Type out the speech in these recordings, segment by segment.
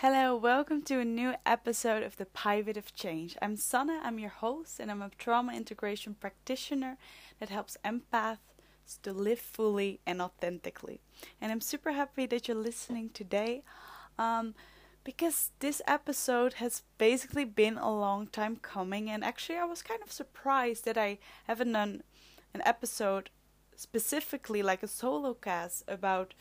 Hello, welcome to a new episode of the Pivot of Change. I'm Sanne, I'm your host, and I'm a trauma integration practitioner that helps empaths to live fully and authentically. And I'm super happy that you're listening today because this episode has basically been a long time coming, and actually, I was kind of surprised that I haven't done an episode specifically like a solo cast about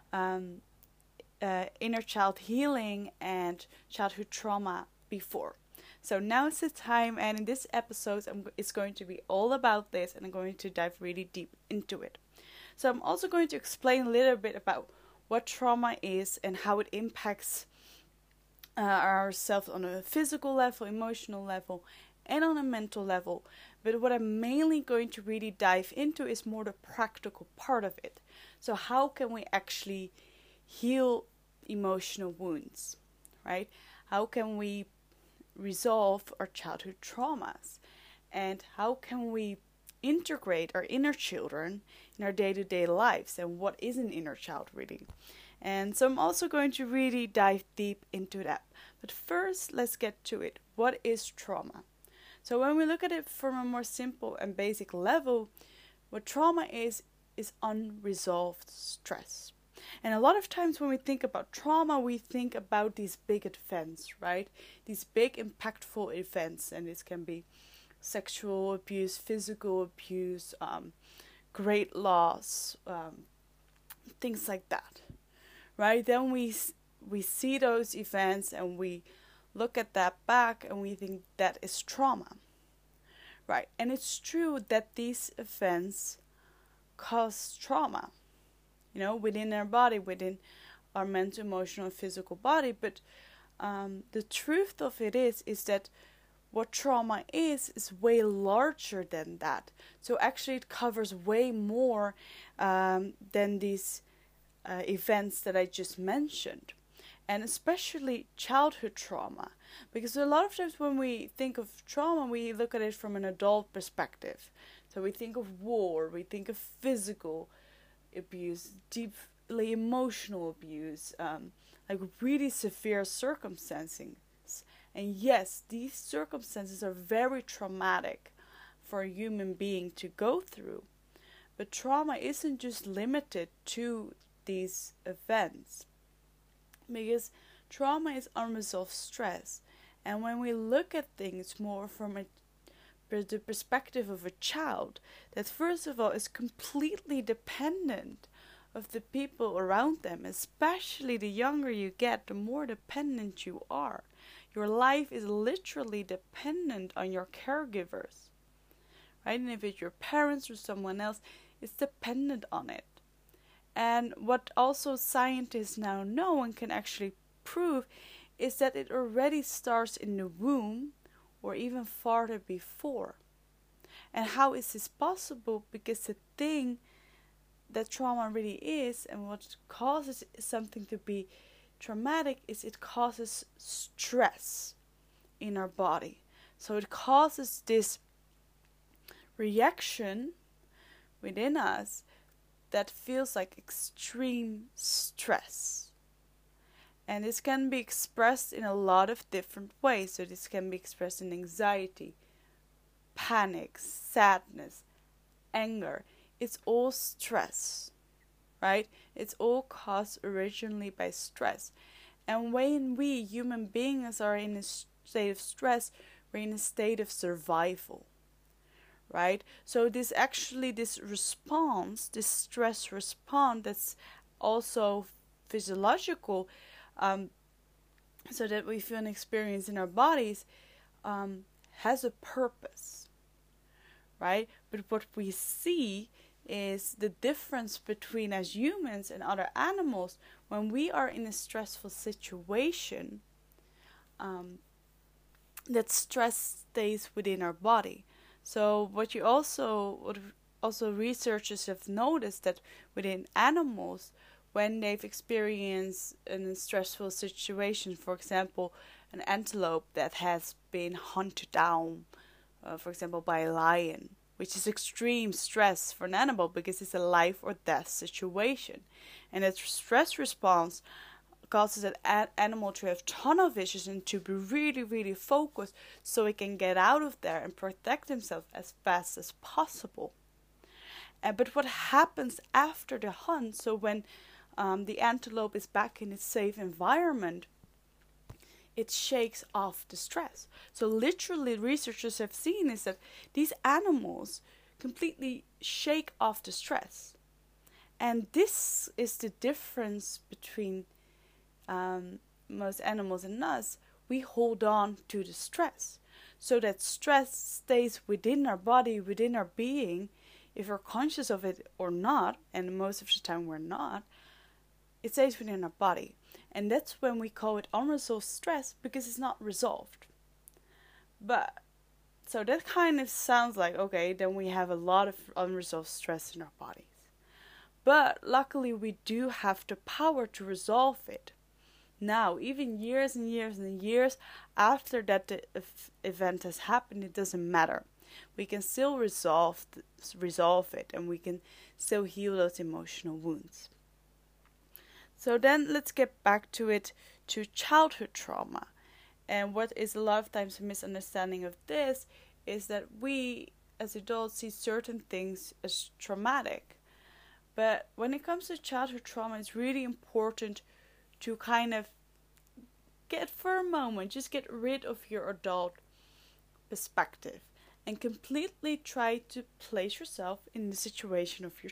inner child healing and childhood trauma before. So now is the time, and in this episode, it's going to be all about this, and I'm going to dive really deep into it. So I'm also going to explain a little bit about what trauma is and how it impacts ourselves on a physical level, emotional level, and on a mental level. But what I'm mainly going to really dive into is more the practical part of it. So how can we actually heal emotional wounds, right? How can we resolve our childhood traumas? And how can we integrate our inner children in our day-to-day lives? And what is an inner child really? And so I'm also going to really dive deep into that. But first, let's get to it. What is trauma? So when we look at it from a more simple and basic level, what trauma is unresolved stress. And a lot of times when we think about trauma, we think about these big events, right? These big impactful events, and this can be sexual abuse, physical abuse, great loss, things like that, right? Then we see those events and we look at that back and we think that is trauma, right? And it's true that these events cause trauma, within our body, within our mental, emotional, and physical body. But the truth of it is that what trauma is way larger than that. So actually it covers way more than these events that I just mentioned. And especially childhood trauma. Because a lot of times when we think of trauma, we look at it from an adult perspective. So we think of war, we think of physical abuse, deeply emotional abuse, like really severe circumstances. And yes, these circumstances are very traumatic for a human being to go through. But trauma isn't just limited to these events, because trauma is unresolved stress. And when we look at things more from the perspective of a child, that first of all is completely dependent of the people around them, especially the younger you get, the more dependent you are. Your life is literally dependent on your caregivers, right? And if it's your parents or someone else, it's dependent on it. And what also scientists now know and can actually prove is that it already starts in the womb or even farther before. And how is this possible? Because the thing that trauma really is, and what causes something to be traumatic, is it causes stress in our body. So it causes this reaction within us that feels like extreme stress. And this can be expressed in a lot of different ways. So this can be expressed in anxiety, panic, sadness, anger. It's all stress, right? It's all caused originally by stress. And when we human beings are in a state of stress, we're in a state of survival, right? So this response, this stress response, that's also physiological, so that we feel an experience in our bodies, has a purpose, right? But what we see is the difference between as humans and other animals. When we are in a stressful situation, that stress stays within our body. So what also researchers have noticed that within animals, when they've experienced a stressful situation, for example, an antelope that has been hunted down, for example, by a lion, which is extreme stress for an animal because it's a life or death situation. And that stress response causes that animal to have tunnel vision and to be really, really focused so it can get out of there and protect himself as fast as possible. But what happens after the hunt, so when the antelope is back in its safe environment, it shakes off the stress. So literally, researchers have seen is that these animals completely shake off the stress. And this is the difference between most animals and us. We hold on to the stress. So that stress stays within our body, within our being. If we're conscious of it or not, and most of the time we're not, it stays within our body. And that's when we call it unresolved stress, because it's not resolved. But, so that kind of sounds like, okay, then we have a lot of unresolved stress in our bodies. But luckily we do have the power to resolve it. Now, even years and years and years after that the event has happened, it doesn't matter. We can still resolve it, and we can still heal those emotional wounds. So then let's get back to childhood trauma. And what is a lot of times a misunderstanding of this is that we as adults see certain things as traumatic. But when it comes to childhood trauma, it's really important to kind of get for a moment, just get rid of your adult perspective and completely try to place yourself in the situation of your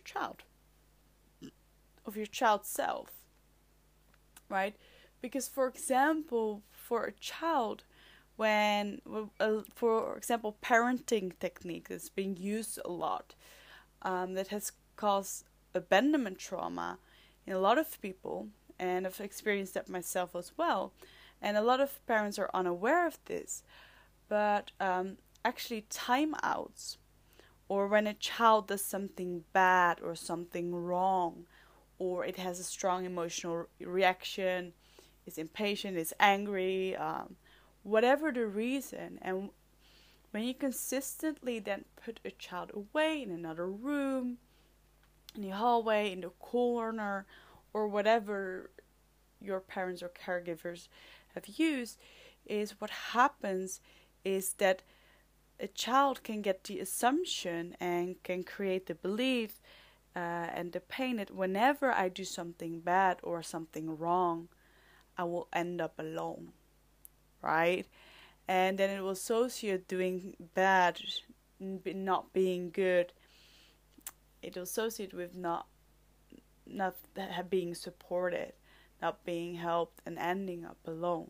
child's self, right? Because, for example, for a child, when, for example, parenting technique that's being used a lot, that has caused abandonment trauma in a lot of people, and I've experienced that myself as well. And a lot of parents are unaware of this, but actually timeouts, or when a child does something bad or something wrong, or it has a strong emotional reaction, is impatient, is angry, whatever the reason, and when you consistently then put a child away in another room, in the hallway, in the corner, or whatever your parents or caregivers have used, is what happens is that a child can get the assumption and can create the belief and the pain that whenever I do something bad or something wrong, I will end up alone, right? And then it will associate doing bad, not being good. It will associate with not being supported, not being helped, and ending up alone.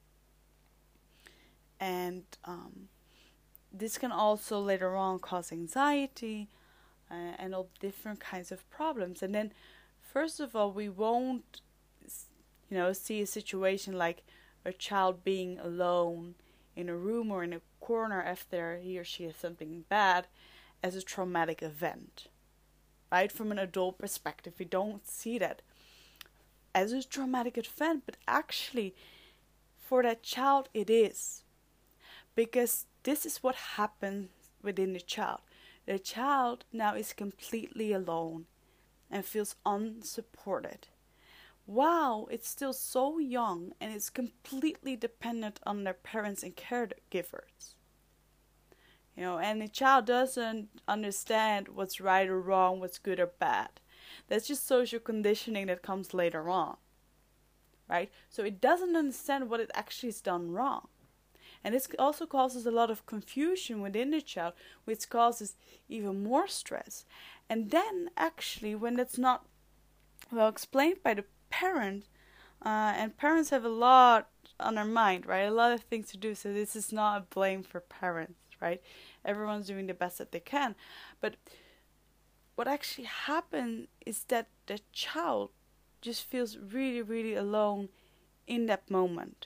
And this can also later on cause anxiety and all different kinds of problems. And then, first of all, we won't, see a situation like a child being alone in a room or in a corner after he or she has something bad as a traumatic event. Right? From an adult perspective, we don't see that as a traumatic event, but actually, for that child, it is. Because this is what happens within the child. The child now is completely alone and feels unsupported. Wow, it's still so young and is completely dependent on their parents and caregivers. And the child doesn't understand what's right or wrong, what's good or bad. That's just social conditioning that comes later on, right? So it doesn't understand what it actually has done wrong. And this also causes a lot of confusion within the child, which causes even more stress. And then, actually, when that's not well explained by the parent, and parents have a lot on their mind, right? A lot of things to do, so this is not a blame for parents, right? Everyone's doing the best that they can. But what actually happens is that the child just feels really, really alone in that moment.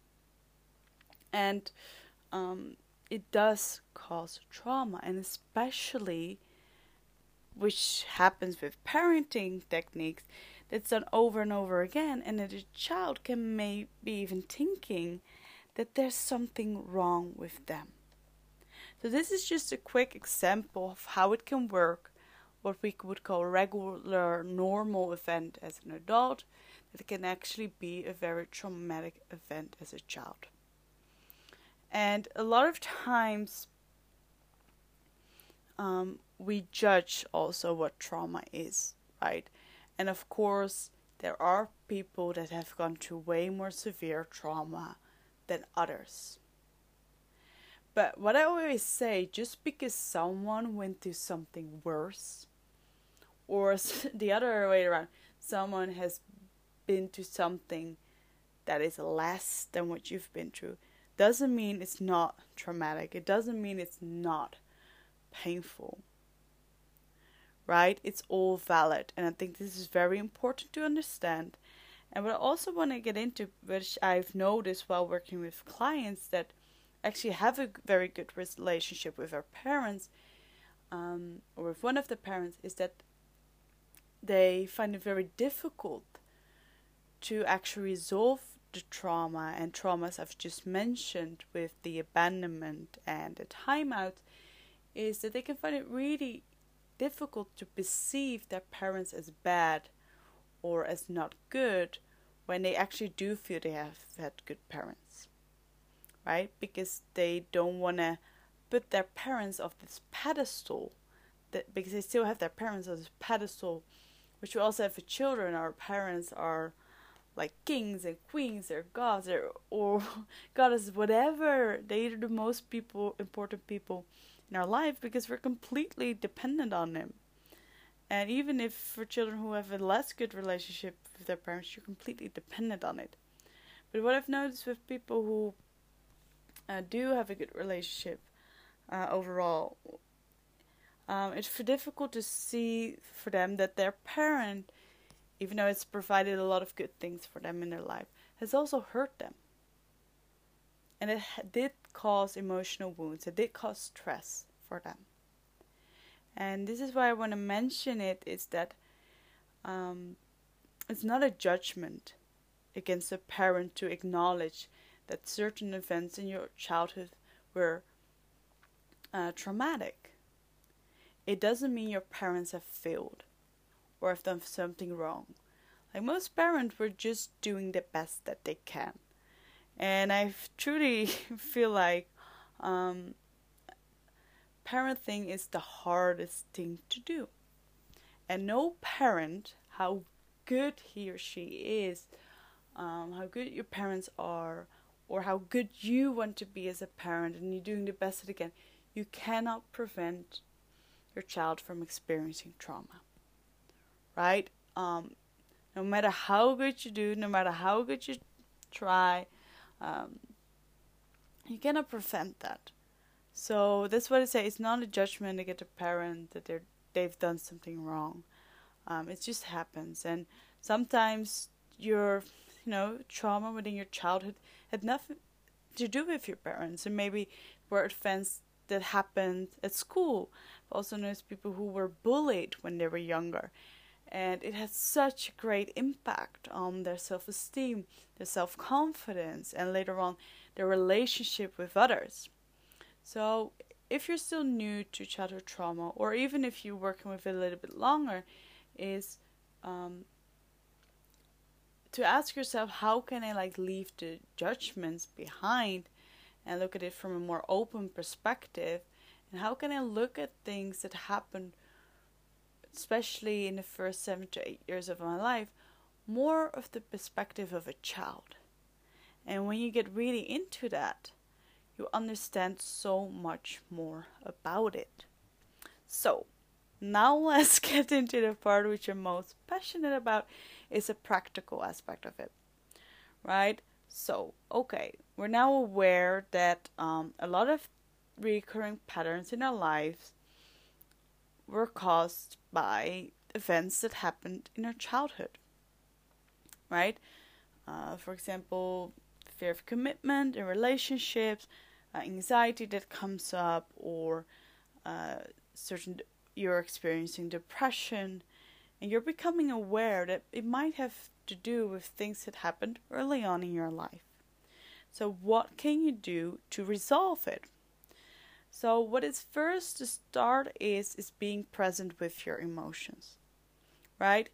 And it does cause trauma, and especially, which happens with parenting techniques, that's done over and over again, and that the child can maybe even thinking that there's something wrong with them. So this is just a quick example of how it can work, what we would call a regular, normal event as an adult, it can actually be a very traumatic event as a child. And a lot of times we judge also what trauma is, right? And of course, there are people that have gone through way more severe trauma than others. But what I always say, just because someone went through something worse, or the other way around, someone has been through something that is less than what you've been through, doesn't mean it's not traumatic. It doesn't mean it's not painful. Right? It's all valid. And I think this is very important to understand. And what I also want to get into, which I've noticed while working with clients that actually have a very good relationship with their parents, or with one of the parents, is that they find it very difficult to actually resolve the trauma and traumas I've just mentioned with the abandonment and the timeout, is that they can find it really difficult to perceive their parents as bad or as not good when they actually do feel they have had good parents, right? Because they don't want to put their parents off this pedestal, because they still have their parents on this pedestal, which we also have for children. Our parents are like kings and queens, they're gods, or goddesses, whatever. They are the most important people in our life because we're completely dependent on them. And even if for children who have a less good relationship with their parents, you're completely dependent on it. But what I've noticed with people who do have a good relationship overall, it's difficult to see for them that their parent, even though it's provided a lot of good things for them in their life, has also hurt them. And it did cause emotional wounds. It did cause stress for them. And this is why I want to mention it, is that it's not a judgment against a parent to acknowledge that certain events in your childhood were traumatic. It doesn't mean your parents have failed or have done something wrong. Like most parents were just doing the best that they can. And I truly feel like parenting is the hardest thing to do. And no parent, how good he or she is, how good your parents are, or how good you want to be as a parent, and you're doing the best that you can, you cannot prevent your child from experiencing trauma. Right? No matter how good you do, no matter how good you try, you cannot prevent that. So that's what I say. It's not a judgment against a parent that they've done something wrong. It just happens, and sometimes your trauma within your childhood had nothing to do with your parents, and maybe were events that happened at school. I've also noticed people who were bullied when they were younger, and it had such a great impact on their self-esteem, their self-confidence, and later on their relationship with others. So if you're still new to childhood trauma, or even if you're working with it a little bit longer, is to ask yourself, how can I leave the judgments behind and look at it from a more open perspective, and how can I look at things that happen, especially in the first 7 to 8 years of my life, more of the perspective of a child. And when you get really into that, you understand so much more about it. So, now let's get into the part which I'm most passionate about, is a practical aspect of it. Right? So, okay, we're now aware that a lot of recurring patterns in our lives were caused by events that happened in our childhood. Right? For example, fear of commitment in relationships, anxiety that comes up, or you're experiencing depression, and you're becoming aware that it might have to do with things that happened early on in your life. So what can you do to resolve it? So what is first to start is being present with your emotions, right?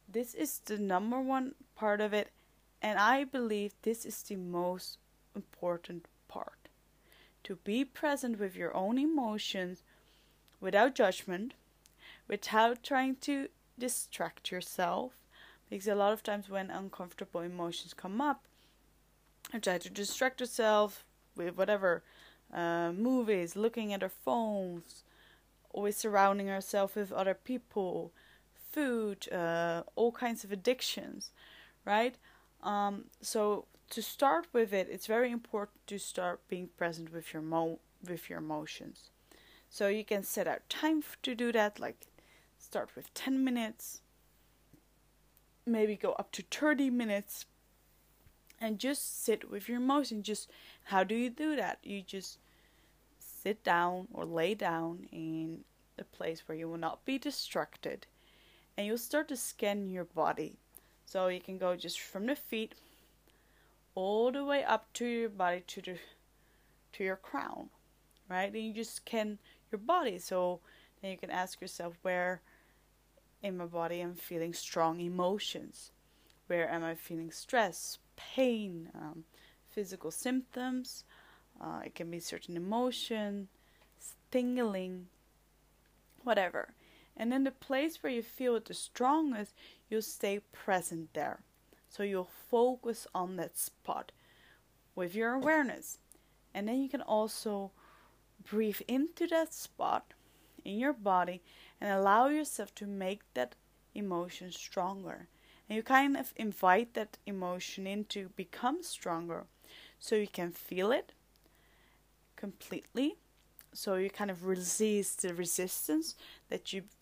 This is the number one part of it, and I believe this is the most important part. To be present with your own emotions without judgment, without trying to distract yourself. Because a lot of times when uncomfortable emotions come up, you try to distract yourself with whatever movies, looking at our phones, always surrounding ourselves with other people, food, all kinds of addictions, right? So to start with it, it's very important to start being present with your emotions. So you can set out time to do that, like start with 10 minutes, maybe go up to 30 minutes, and just sit with your emotions. Just how do you do that? You just sit down or lay down in a place where you will not be distracted, and you'll start to scan your body. So you can go just from the feet all the way up to your body, to your crown, right? And you just scan your body. So then you can ask yourself, where in my body I'm feeling strong emotions? Where am I feeling stress, pain, physical symptoms? It can be certain emotion, tingling, whatever. And then the place where you feel it the strongest, you'll stay present there. So you'll focus on that spot with your awareness. And then you can also breathe into that spot in your body and allow yourself to make that emotion stronger. And you kind of invite that emotion in to become stronger so you can feel it completely. So you kind of release the resistance that you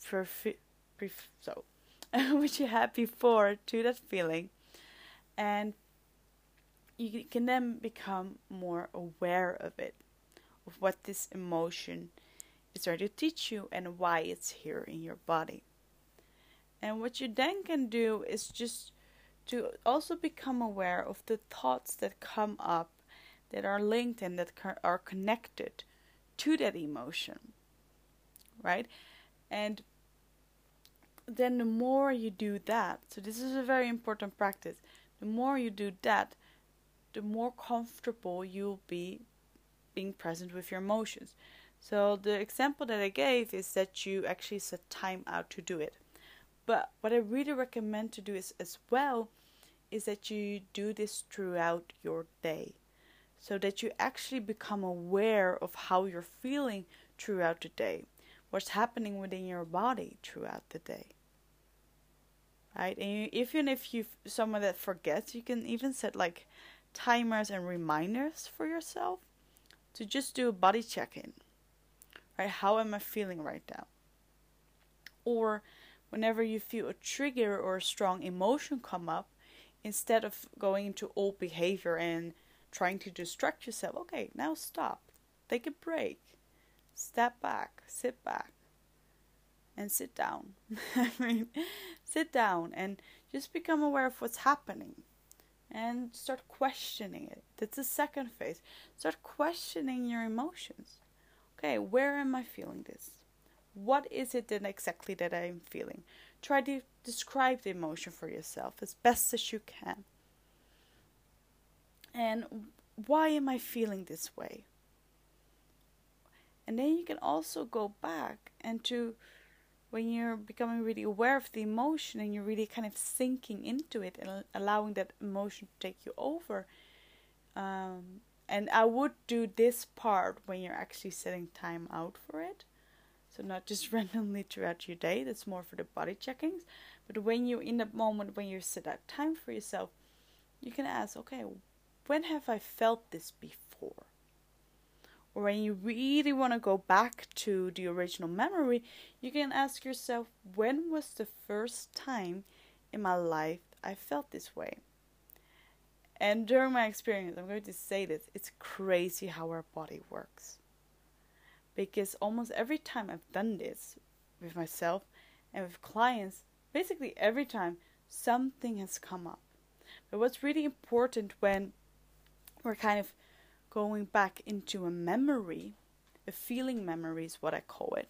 which you had before to that feeling, and you can then become more aware of it, of what this emotion is trying to teach you and why it's here in your body. And what you then can do is just to also become aware of the thoughts that come up, that are linked and that are connected to that emotion, right? And then the more you do that, so this is a very important practice, the more you do that, the more comfortable you'll be being present with your emotions. So the example that I gave is that you actually set time out to do it. But what I really recommend to do is as well is that you do this throughout your day, so that you actually become aware of how you're feeling throughout the day, what's happening within your body throughout the day, right? And even if you're someone that forgets, you can even set like timers and reminders for yourself to just do a body check-in, right? How am I feeling right now? Or whenever you feel a trigger or a strong emotion come up, instead of going into old behavior and trying to distract yourself, okay, now stop, take a break, step back, sit back, and sit down. Sit down and just become aware of what's happening and start questioning it. That's the second phase. Start questioning your emotions. Okay, where am I feeling this? What is it then exactly that I'm feeling? Try to describe the emotion for yourself as best as you can. And why am I feeling this way? And then you can also go back and to when you're becoming really aware of the emotion and you're really kind of sinking into it and allowing that emotion to take you over. And I would do this part when you're actually setting time out for it. So not just randomly throughout your day, that's more for the body checkings. But when you're in that moment, when you set that time for yourself, you can ask, okay, when have I felt this before? Or when you really want to go back to the original memory, you can ask yourself, when was the first time in my life I felt this way? And during my experience, I'm going to say this, it's crazy how our body works. Because almost every time I've done this with myself and with clients, basically every time something has come up. But what's really important when we're kind of going back into a memory, a feeling memory is what I call it,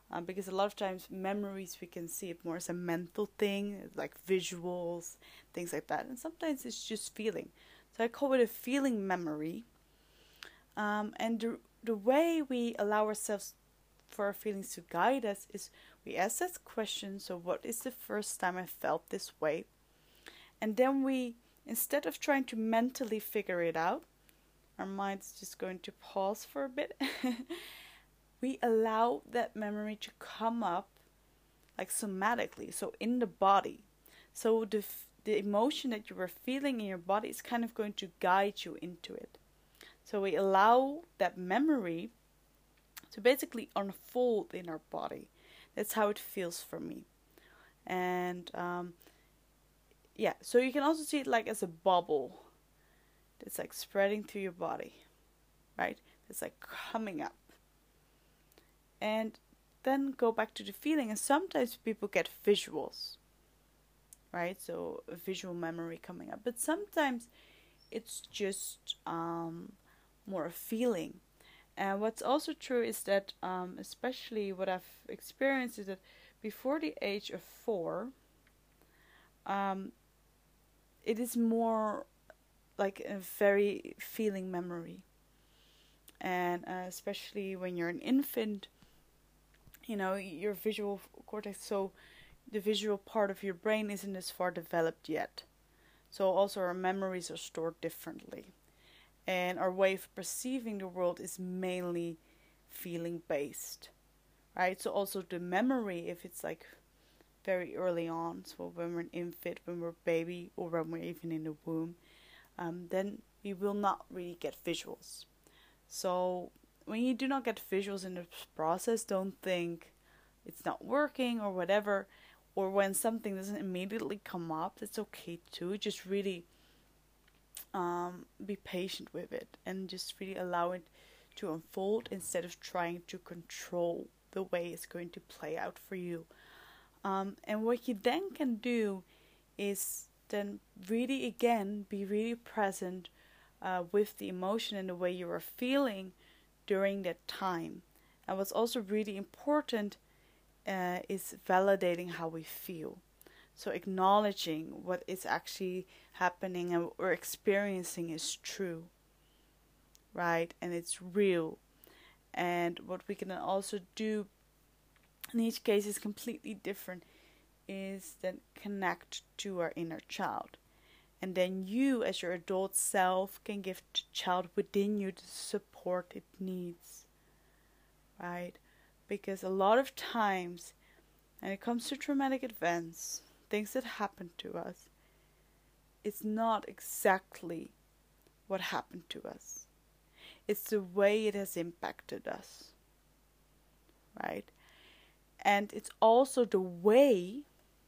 Because a lot of times memories, we can see it more as a mental thing, like visuals, things like that. And sometimes it's just feeling. So I call it a feeling memory. And the way we allow ourselves for our feelings to guide us is we ask that question, so what is the first time I felt this way? And then we, instead of trying to mentally figure it out, our mind's just going to pause for a bit. We allow that memory to come up like somatically, so in the body. So the emotion that you were feeling in your body is kind of going to guide you into it. So we allow that memory to basically unfold in our body. That's how it feels for me. And so you can also see it like as a bubble that's like spreading through your body, right? It's like coming up. And then go back to the feeling. And sometimes people get visuals, right? So a visual memory coming up. But sometimes it's just more a feeling. And what's also true is that, especially what I've experienced, is that before the age of 4, it is more like a very feeling memory. And especially when you're an infant, your visual cortex, so the visual part of your brain isn't as far developed yet. So also our memories are stored differently. And our way of perceiving the world is mainly feeling based, right? So also the memory, if it's like very early on, so when we're an infant, when we're a baby, or when we're even in the womb, then we will not really get visuals. So when you do not get visuals in this process, don't think it's not working or whatever. Or when something doesn't immediately come up, that's okay too. Just really be patient with it and just really allow it to unfold instead of trying to control the way it's going to play out for you. And what you then can do is then really again be really present with the emotion and the way you are feeling during that time. And what's also really important is validating how we feel. So acknowledging what is actually happening and what we're experiencing is true, right? And it's real. And what we can also do in each case is completely different, is then connect to our inner child. And then you, as your adult self, can give the child within you the support it needs, right? Because a lot of times, when it comes to traumatic events, things that happen to us, it's not exactly what happened to us. It's the way it has impacted us, right? And it's also the way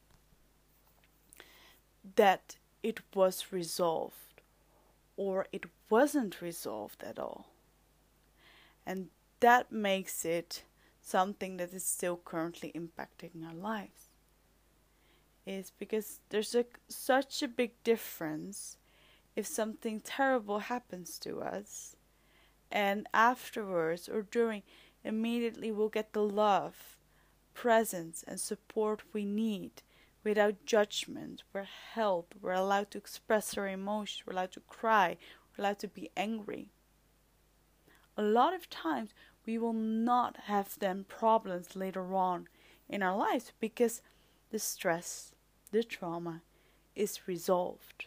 that it was resolved or it wasn't resolved at all. And that makes it something that is still currently impacting our lives. Is because there's such a big difference if something terrible happens to us and afterwards or during, immediately we'll get the love, presence and support we need without judgment. We're held, we're allowed to express our emotions, we're allowed to cry, we're allowed to be angry. A lot of times we will not have them problems later on in our lives because the stress, the trauma is resolved.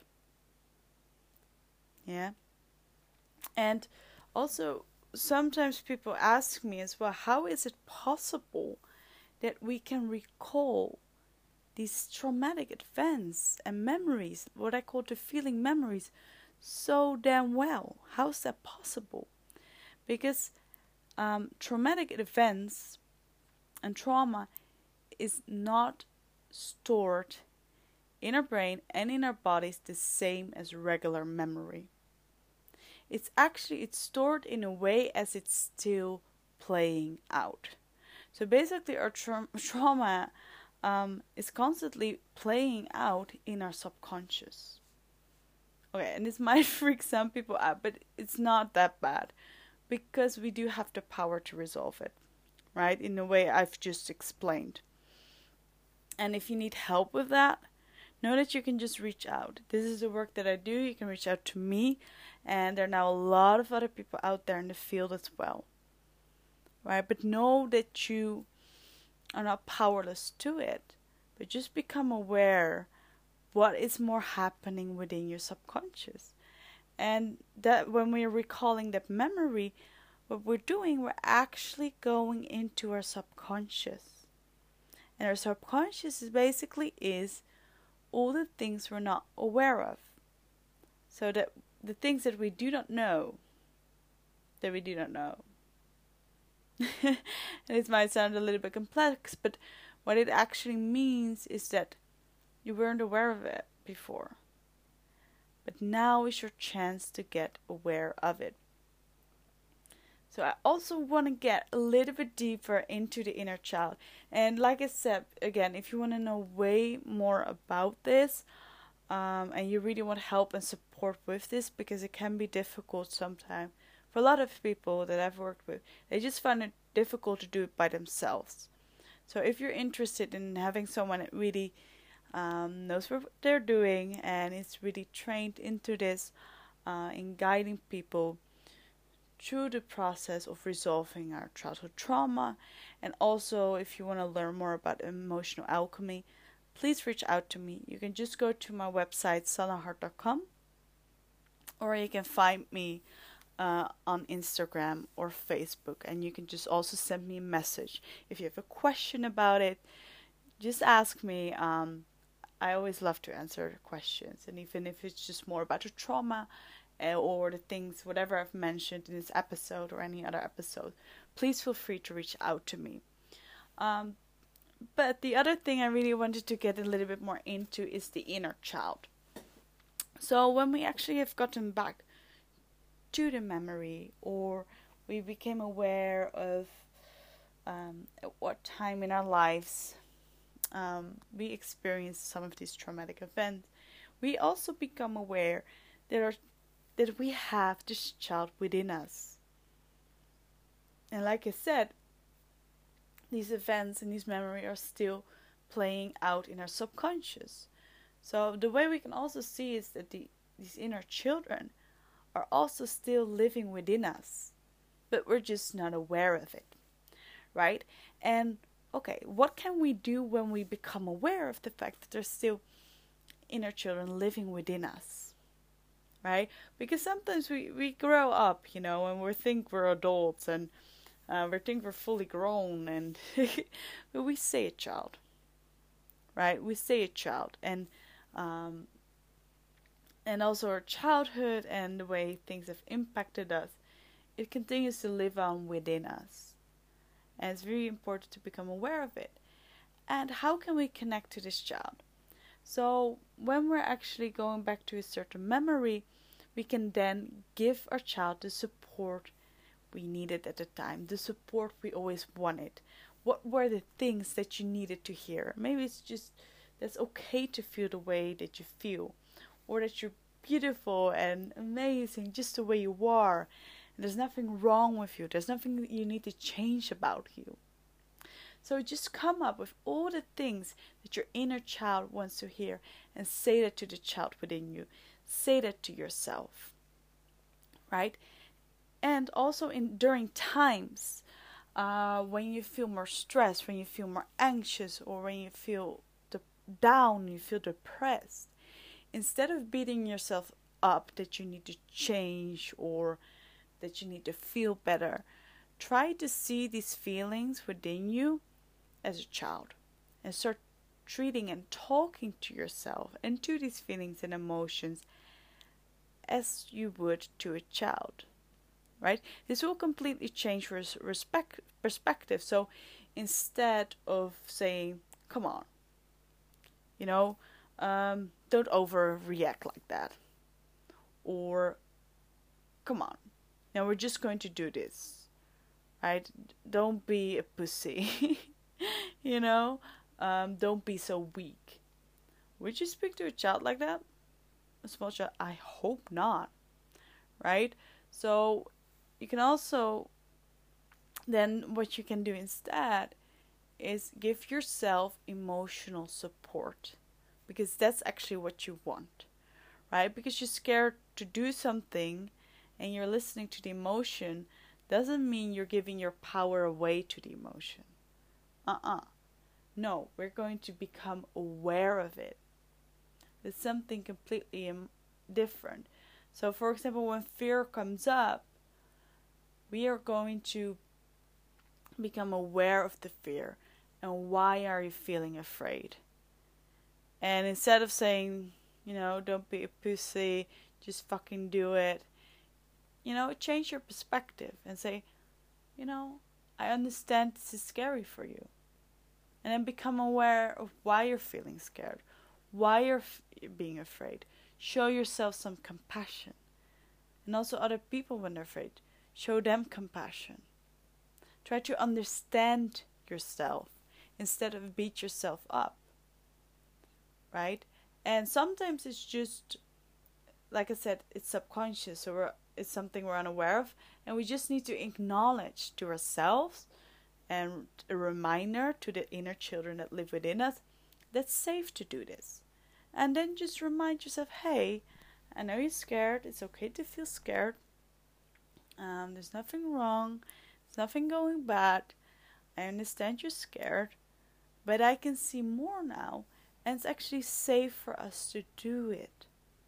Yeah. And also sometimes people ask me as well, how is it possible that we can recall these traumatic events and memories, what I call the feeling memories, so damn well? How's that possible? Because traumatic events and trauma is not stored in our brain and in our bodies the same as regular memory. It's stored in a way as it's still playing out. So basically our trauma is constantly playing out in our subconscious. Okay, and this might freak some people out, but it's not that bad because we do have the power to resolve it, right? In the way I've just explained. And if you need help with that, know that you can just reach out. This is the work that I do. You can reach out to me, and there are now a lot of other people out there in the field as well, right? But know that you are not powerless to it, but just become aware what is more happening within your subconscious. And that when we're recalling that memory, what we're doing, we're actually going into our subconscious. And our subconscious is all the things we're not aware of. So that the things that we do not know, that we do not know. And it might sound a little bit complex, but what it actually means is that you weren't aware of it before. But now is your chance to get aware of it. So I also want to get a little bit deeper into the inner child. And like I said, again, if you want to know way more about this, and you really want help and support with this, because it can be difficult sometimes for a lot of people that I've worked with, they just find it difficult to do it by themselves. So if you're interested in having someone that really knows what they're doing and is really trained into this, in guiding people through the process of resolving our childhood trauma, and also if you want to learn more about emotional alchemy, please reach out to me. You can just go to my website sannahart.com, or you can find me on Instagram or Facebook, and you can just also send me a message. If you have a question about it, just ask me. I always love to answer questions, and even if it's just more about the trauma or the things, whatever I've mentioned in this episode or any other episode, please feel free to reach out to me. But the other thing I really wanted to get a little bit more into is the inner child. So when we actually have gotten back to the memory, or we became aware of at what time in our lives we experienced some of these traumatic events, we also become aware that we have this child within us. And like I said, these events and these memories are still playing out in our subconscious. So the way we can also see is that these inner children are also still living within us, but we're just not aware of it, right? And okay, what can we do when we become aware of the fact that there's still inner children living within us, right? Because sometimes we grow up, and we think we're adults, and we think we're fully grown, and but we stay a child, right? We stay a child, and also our childhood and the way things have impacted us, it continues to live on within us. And it's really important to become aware of it. And how can we connect to this child? So when we're actually going back to a certain memory, we can then give our child the support we needed at the time, the support we always wanted. What were the things that you needed to hear? Maybe it's just that's okay to feel the way that you feel, or that you're beautiful and amazing just the way you are. And there's nothing wrong with you. There's nothing you need to change about you. So just come up with all the things that your inner child wants to hear, and say that to the child within you. Say that to yourself, right? And also during times when you feel more stressed, when you feel more anxious, or when you feel down, you feel depressed, instead of beating yourself up that you need to change or that you need to feel better, try to see these feelings within you as a child, and start treating and talking to yourself and to these feelings and emotions as you would to a child, right? This will completely change your perspective. So instead of saying, come on, don't overreact like that, or come on, now we're just going to do this, right? Don't be a pussy. Don't be so weak. Would you speak to a child like that? A small child? I hope not, right? So you can also then what you can do instead is give yourself emotional support, because that's actually what you want, right? Because you're scared to do something and you're listening to the emotion doesn't mean you're giving your power away to the emotion. No, we're going to become aware of it. It's something completely different. So, for example, when fear comes up, we are going to become aware of the fear and why are you feeling afraid. And instead of saying, don't be a pussy, just fucking do it, change your perspective and say, I understand this is scary for you. And then become aware of why you're feeling scared, why you're being afraid. Show yourself some compassion. And also other people when they're afraid, show them compassion. Try to understand yourself instead of beat yourself up. Right? And sometimes it's just, like I said, it's subconscious, or it's something we're unaware of, and we just need to acknowledge to ourselves and a reminder to the inner children that live within us that's safe to do this. And then just remind yourself, hey, I know you're scared. It's okay to feel scared. There's nothing wrong. There's nothing going bad. I understand you're scared, but I can see more now, and it's actually safe for us to do it.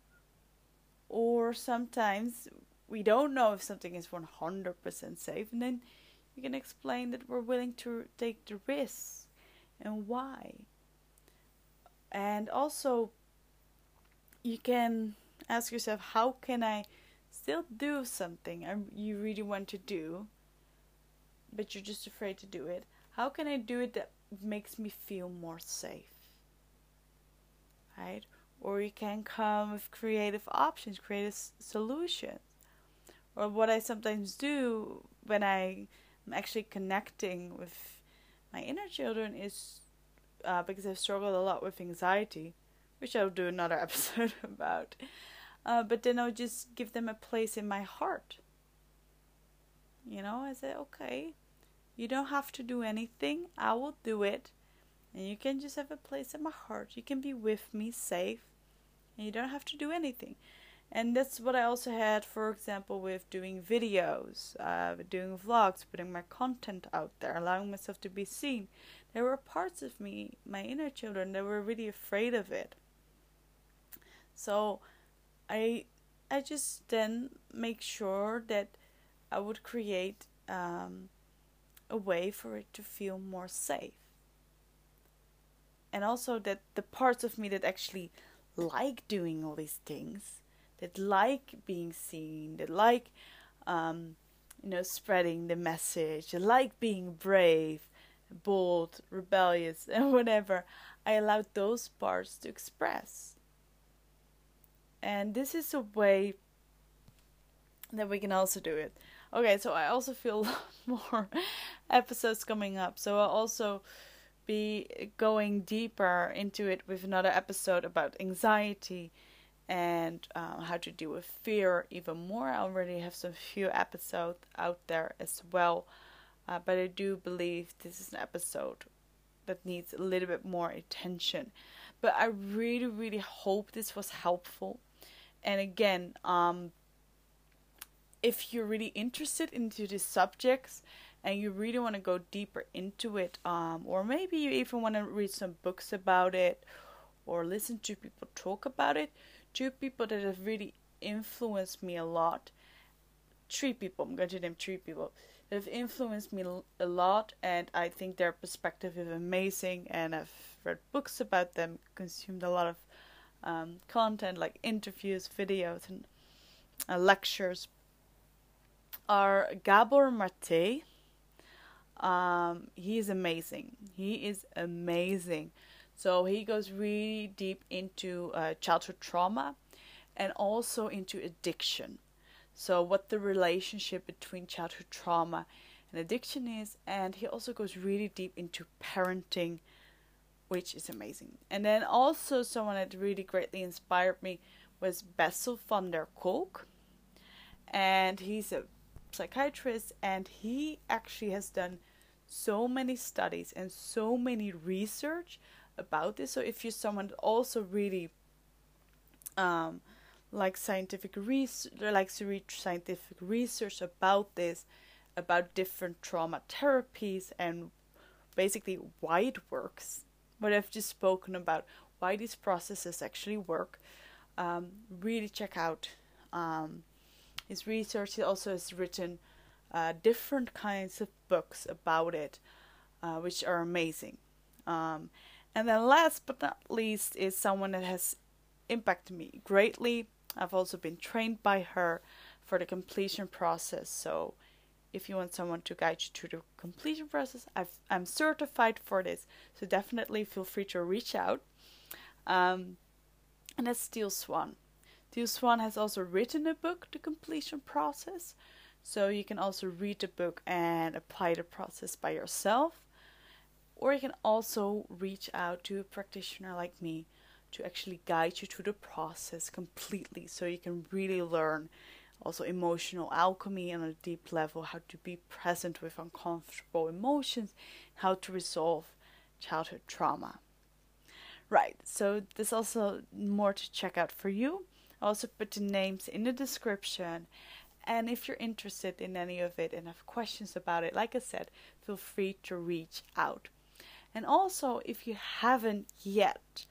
Or sometimes we don't know if something is 100% safe, and then you can explain that we're willing to take the risk and why. And also, you can ask yourself, how can I still do something you really want to do, but you're just afraid to do it? How can I do it that makes me feel more safe? Right? Or you can come with creative options, creative solutions. Or what I sometimes do when I'm actually connecting with my inner children is, because I've struggled a lot with anxiety, which I'll do another episode about. But then I'll just give them a place in my heart. I say, okay, you don't have to do anything. I will do it. And you can just have a place in my heart. You can be with me, safe. And you don't have to do anything. And that's what I also had, for example, with doing videos, doing vlogs, putting my content out there, allowing myself to be seen. There were parts of me, my inner children, that were really afraid of it. So I just then make sure that I would create a way for it to feel more safe. And also that the parts of me that actually like doing all these things, that like being seen, that like, spreading the message, that like being brave, bold, rebellious, and whatever, I allowed those parts to express. And this is a way that we can also do it. Okay, so I also feel a lot more episodes coming up. So I'll also be going deeper into it with another episode about anxiety and how to deal with fear even more. I already have some few episodes out there as well. But I do believe this is an episode that needs a little bit more attention. But I really, really hope this was helpful. And again, if you're really interested into these subjects and you really want to go deeper into it, or maybe you even want to read some books about it or listen to people talk about it, 2 people that have really influenced me a lot, 3 people, I'm going to name 3 people, that have influenced me a lot, and I think their perspective is amazing, and I've read books about them, consumed a lot of content like interviews, videos, and lectures, are Gabor Mate. He is amazing. So he goes really deep into childhood trauma and also into addiction. So what the relationship between childhood trauma and addiction is, and he also goes really deep into parenting, which is amazing. And then also someone that really greatly inspired me was Bessel van der Kolk. And he's a psychiatrist, and he actually has done so many studies and so many research about this. So if you're someone that also really likes scientific research, likes to read scientific research about this, about different trauma therapies and basically why it works, what I've just spoken about, why these processes actually work, really check out his research. He also has written different kinds of books about it, which are amazing. And then last but not least is someone that has impacted me greatly. I've also been trained by her for the completion process. So if you want someone to guide you through the completion process, I'm certified for this. So definitely feel free to reach out. And that's Teal Swan. Teal Swan has also written a book, The Completion Process. So you can also read the book and apply the process by yourself. Or you can also reach out to a practitioner like me to actually guide you through the process completely, so you can really learn also emotional alchemy on a deep level, how to be present with uncomfortable emotions, how to resolve childhood trauma. Right, so there's also more to check out for you. I'll also put the names in the description, and if you're interested in any of it and have questions about it, like I said, feel free to reach out. And also, if you haven't yet,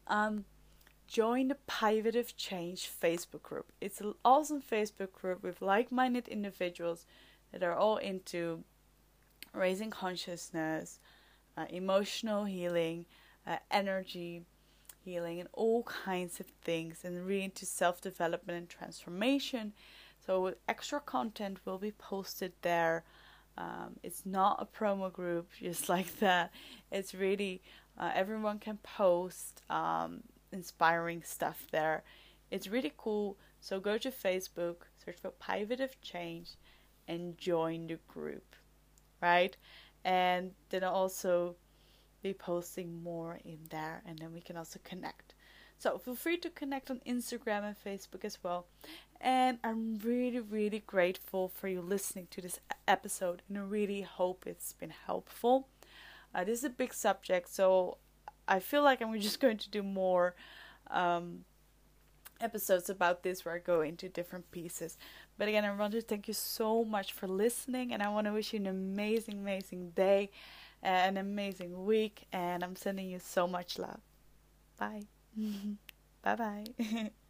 join the Pivotive Change Facebook group. It's an awesome Facebook group with like-minded individuals that are all into raising consciousness, emotional healing, energy healing, and all kinds of things, and really into self-development and transformation. So extra content will be posted there. It's not a promo group just like that. It's really everyone can post inspiring stuff there. It's really cool. So go to Facebook, search for Pivotive Change, and join the group, right? And then I'll also be posting more in there, and then we can also connect. So feel free to connect on Instagram and Facebook as well. And I'm really, really grateful for you listening to this episode, and I really hope it's been helpful. This is a big subject, so I feel like I'm just going to do more episodes about this where I go into different pieces. But again, I want to thank you so much for listening, and I want to wish you an amazing, amazing day, an amazing week, and I'm sending you so much love. Bye. Bye-bye.